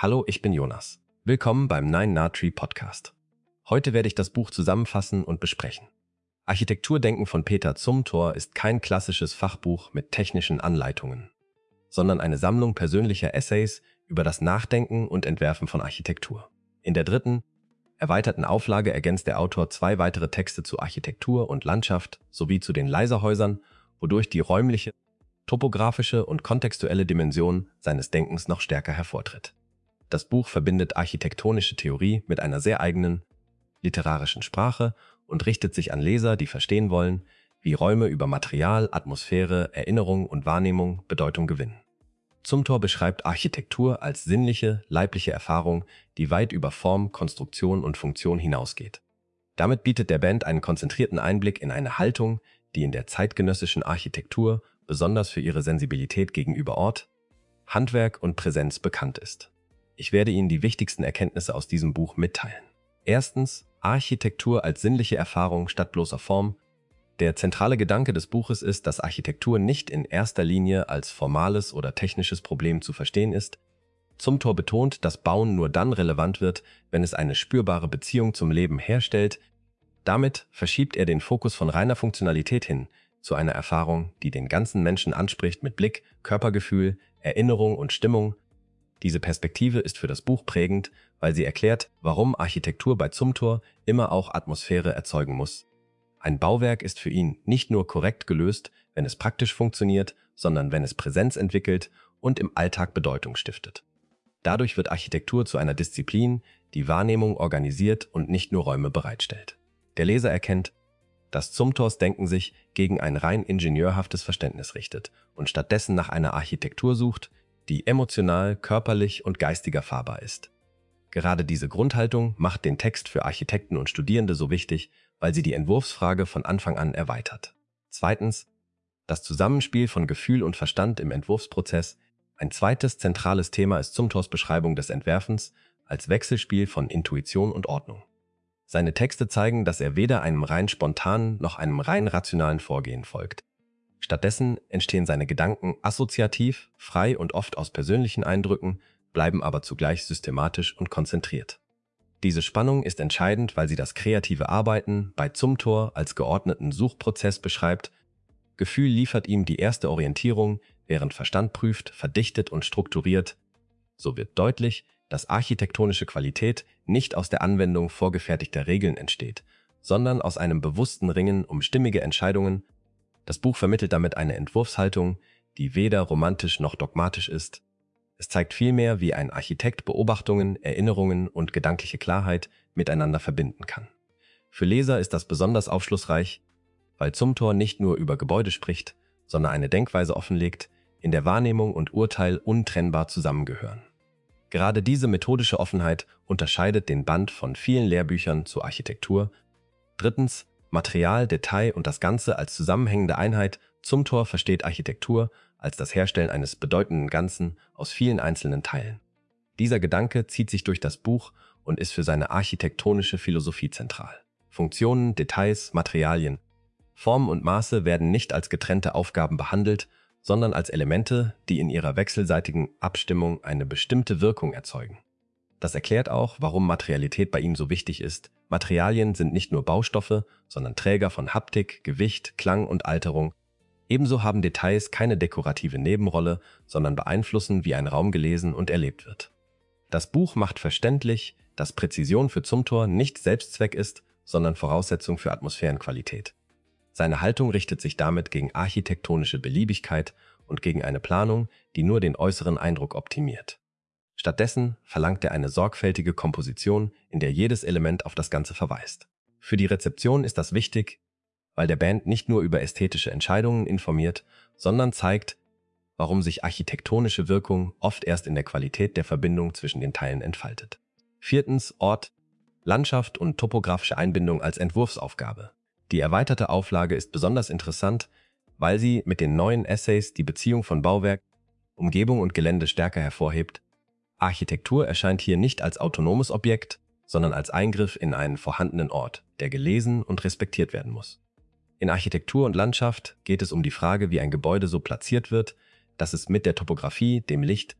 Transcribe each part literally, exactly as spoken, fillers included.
Hallo, ich bin Jonas. Willkommen beim Nine Nah Tree Podcast. Heute werde ich das Buch zusammenfassen und besprechen. Architekturdenken von Peter Zumthor ist kein klassisches Fachbuch mit technischen Anleitungen, sondern eine Sammlung persönlicher Essays über das Nachdenken und Entwerfen von Architektur. In der dritten, erweiterten Auflage ergänzt der Autor zwei weitere Texte zu Architektur und Landschaft sowie zu den Leiserhäusern, wodurch die räumliche, topografische und kontextuelle Dimension seines Denkens noch stärker hervortritt. Das Buch verbindet architektonische Theorie mit einer sehr eigenen literarischen Sprache und richtet sich an Leser, die verstehen wollen, wie Räume über Material, Atmosphäre, Erinnerung und Wahrnehmung Bedeutung gewinnen. Zumthor beschreibt Architektur als sinnliche, leibliche Erfahrung, die weit über Form, Konstruktion und Funktion hinausgeht. Damit bietet der Band einen konzentrierten Einblick in eine Haltung, die in der zeitgenössischen Architektur besonders für ihre Sensibilität gegenüber Ort, Handwerk und Präsenz bekannt ist. Ich werde Ihnen die wichtigsten Erkenntnisse aus diesem Buch mitteilen. Erstens, Architektur als sinnliche Erfahrung statt bloßer Form. Der zentrale Gedanke des Buches ist, dass Architektur nicht in erster Linie als formales oder technisches Problem zu verstehen ist. Zumthor betont, dass Bauen nur dann relevant wird, wenn es eine spürbare Beziehung zum Leben herstellt. Damit verschiebt er den Fokus von reiner Funktionalität hin zu einer Erfahrung, die den ganzen Menschen anspricht mit Blick, Körpergefühl, Erinnerung und Stimmung. Diese Perspektive ist für das Buch prägend, weil sie erklärt, warum Architektur bei Zumthor immer auch Atmosphäre erzeugen muss. Ein Bauwerk ist für ihn nicht nur korrekt gelöst, wenn es praktisch funktioniert, sondern wenn es Präsenz entwickelt und im Alltag Bedeutung stiftet. Dadurch wird Architektur zu einer Disziplin, die Wahrnehmung organisiert und nicht nur Räume bereitstellt. Der Leser erkennt, dass Zumthors Denken sich gegen ein rein ingenieurhaftes Verständnis richtet und stattdessen nach einer Architektur sucht, die emotional, körperlich und geistig erfahrbar ist. Gerade diese Grundhaltung macht den Text für Architekten und Studierende so wichtig, weil sie die Entwurfsfrage von Anfang an erweitert. Zweitens, das Zusammenspiel von Gefühl und Verstand im Entwurfsprozess. Ein zweites zentrales Thema ist Zumthors Beschreibung des Entwerfens als Wechselspiel von Intuition und Ordnung. Seine Texte zeigen, dass er weder einem rein spontanen noch einem rein rationalen Vorgehen folgt. Stattdessen entstehen seine Gedanken assoziativ, frei und oft aus persönlichen Eindrücken, bleiben aber zugleich systematisch und konzentriert. Diese Spannung ist entscheidend, weil sie das kreative Arbeiten bei Zumthor als geordneten Suchprozess beschreibt. Gefühl liefert ihm die erste Orientierung, während Verstand prüft, verdichtet und strukturiert. So wird deutlich, dass architektonische Qualität nicht aus der Anwendung vorgefertigter Regeln entsteht, sondern aus einem bewussten Ringen um stimmige Entscheidungen. Das Buch vermittelt damit eine Entwurfshaltung, die weder romantisch noch dogmatisch ist. Es zeigt vielmehr, wie ein Architekt Beobachtungen, Erinnerungen und gedankliche Klarheit miteinander verbinden kann. Für Leser ist das besonders aufschlussreich, weil Zumthor nicht nur über Gebäude spricht, sondern eine Denkweise offenlegt, in der Wahrnehmung und Urteil untrennbar zusammengehören. Gerade diese methodische Offenheit unterscheidet den Band von vielen Lehrbüchern zur Architektur. Drittens, Material, Detail und das Ganze als zusammenhängende Einheit. Zumthor versteht Architektur als das Herstellen eines bedeutenden Ganzen aus vielen einzelnen Teilen. Dieser Gedanke zieht sich durch das Buch und ist für seine architektonische Philosophie zentral. Funktionen, Details, Materialien, Formen und Maße werden nicht als getrennte Aufgaben behandelt, sondern als Elemente, die in ihrer wechselseitigen Abstimmung eine bestimmte Wirkung erzeugen. Das erklärt auch, warum Materialität bei ihm so wichtig ist. Materialien sind nicht nur Baustoffe, sondern Träger von Haptik, Gewicht, Klang und Alterung. Ebenso haben Details keine dekorative Nebenrolle, sondern beeinflussen, wie ein Raum gelesen und erlebt wird. Das Buch macht verständlich, dass Präzision für Zumthor nicht Selbstzweck ist, sondern Voraussetzung für Atmosphärenqualität. Seine Haltung richtet sich damit gegen architektonische Beliebigkeit und gegen eine Planung, die nur den äußeren Eindruck optimiert. Stattdessen verlangt er eine sorgfältige Komposition, in der jedes Element auf das Ganze verweist. Für die Rezeption ist das wichtig, weil der Band nicht nur über ästhetische Entscheidungen informiert, sondern zeigt, warum sich architektonische Wirkung oft erst in der Qualität der Verbindung zwischen den Teilen entfaltet. Viertens, Ort, Landschaft und topografische Einbindung als Entwurfsaufgabe. Die erweiterte Auflage ist besonders interessant, weil sie mit den neuen Essays die Beziehung von Bauwerk, Umgebung und Gelände stärker hervorhebt. Architektur erscheint hier nicht als autonomes Objekt, sondern als Eingriff in einen vorhandenen Ort, der gelesen und respektiert werden muss. In Architektur und Landschaft geht es um die Frage, wie ein Gebäude so platziert wird, dass es mit der Topographie, dem Licht,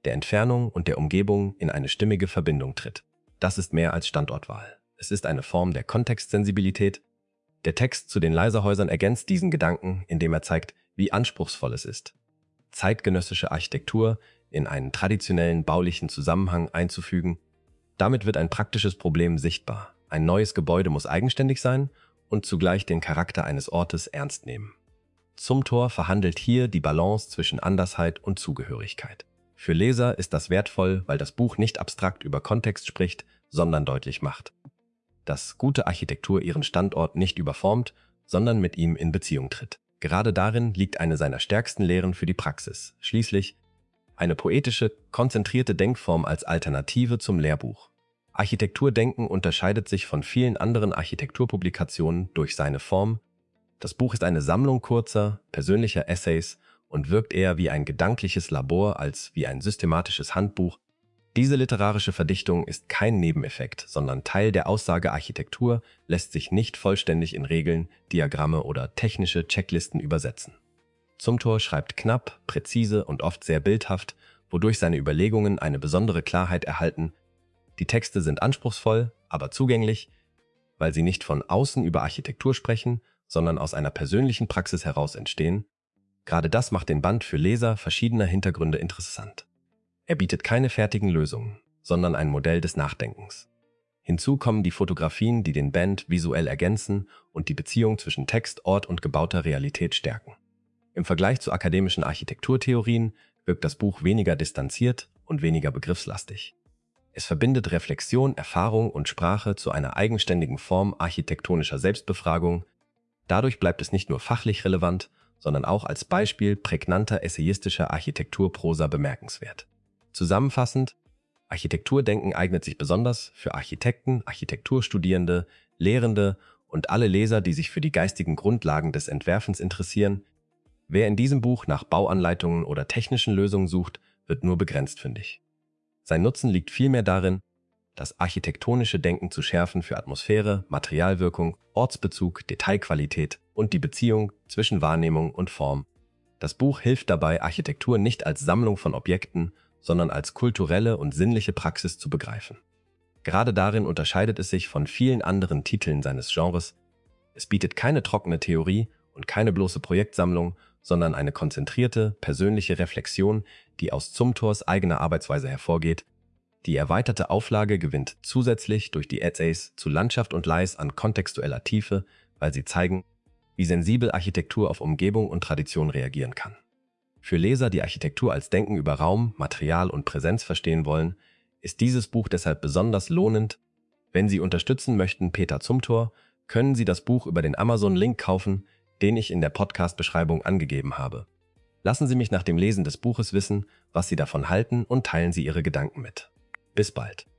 der Entfernung und der Umgebung in eine stimmige Verbindung tritt. Das ist mehr als Standortwahl. Es ist eine Form der Kontextsensibilität. Der Text zu den Leiserhäusern ergänzt diesen Gedanken, indem er zeigt, wie anspruchsvoll es ist, zeitgenössische Architektur in einen traditionellen baulichen Zusammenhang einzufügen. Damit wird ein praktisches Problem sichtbar. Ein neues Gebäude muss eigenständig sein und zugleich den Charakter eines Ortes ernst nehmen. Zumthor verhandelt hier die Balance zwischen Andersheit und Zugehörigkeit. Für Leser ist das wertvoll, weil das Buch nicht abstrakt über Kontext spricht, sondern deutlich macht, dass gute Architektur ihren Standort nicht überformt, sondern mit ihm in Beziehung tritt. Gerade darin liegt eine seiner stärksten Lehren für die Praxis. Schließlich eine poetische, konzentrierte Denkform als Alternative zum Lehrbuch. Architekturdenken unterscheidet sich von vielen anderen Architekturpublikationen durch seine Form. Das Buch ist eine Sammlung kurzer, persönlicher Essays und wirkt eher wie ein gedankliches Labor als wie ein systematisches Handbuch. Diese literarische Verdichtung ist kein Nebeneffekt, sondern Teil der Aussage, Architektur lässt sich nicht vollständig in Regeln, Diagramme oder technische Checklisten übersetzen. Zumthor schreibt knapp, präzise und oft sehr bildhaft, wodurch seine Überlegungen eine besondere Klarheit erhalten. Die Texte sind anspruchsvoll, aber zugänglich, weil sie nicht von außen über Architektur sprechen, sondern aus einer persönlichen Praxis heraus entstehen. Gerade das macht den Band für Leser verschiedener Hintergründe interessant. Er bietet keine fertigen Lösungen, sondern ein Modell des Nachdenkens. Hinzu kommen die Fotografien, die den Band visuell ergänzen und die Beziehung zwischen Text, Ort und gebauter Realität stärken. Im Vergleich zu akademischen Architekturtheorien wirkt das Buch weniger distanziert und weniger begriffslastig. Es verbindet Reflexion, Erfahrung und Sprache zu einer eigenständigen Form architektonischer Selbstbefragung. Dadurch bleibt es nicht nur fachlich relevant, sondern auch als Beispiel prägnanter essayistischer Architekturprosa bemerkenswert. Zusammenfassend, Architekturdenken eignet sich besonders für Architekten, Architekturstudierende, Lehrende und alle Leser, die sich für die geistigen Grundlagen des Entwerfens interessieren. Wer in diesem Buch nach Bauanleitungen oder technischen Lösungen sucht, wird nur begrenzt fündig. Sein Nutzen liegt vielmehr darin, das architektonische Denken zu schärfen für Atmosphäre, Materialwirkung, Ortsbezug, Detailqualität und die Beziehung zwischen Wahrnehmung und Form. Das Buch hilft dabei, Architektur nicht als Sammlung von Objekten, sondern als kulturelle und sinnliche Praxis zu begreifen. Gerade darin unterscheidet es sich von vielen anderen Titeln seines Genres. Es bietet keine trockene Theorie und keine bloße Projektsammlung, sondern eine konzentrierte, persönliche Reflexion, die aus Zumthors eigener Arbeitsweise hervorgeht. Die erweiterte Auflage gewinnt zusätzlich durch die Essays zu Landschaft und Leis an kontextueller Tiefe, weil sie zeigen, wie sensibel Architektur auf Umgebung und Tradition reagieren kann. Für Leser, die Architektur als Denken über Raum, Material und Präsenz verstehen wollen, ist dieses Buch deshalb besonders lohnend. Wenn Sie unterstützen möchten Peter Zumthor, können Sie das Buch über den Amazon-Link kaufen, den ich in der Podcast-Beschreibung angegeben habe. Lassen Sie mich nach dem Lesen des Buches wissen, was Sie davon halten und teilen Sie Ihre Gedanken mit. Bis bald.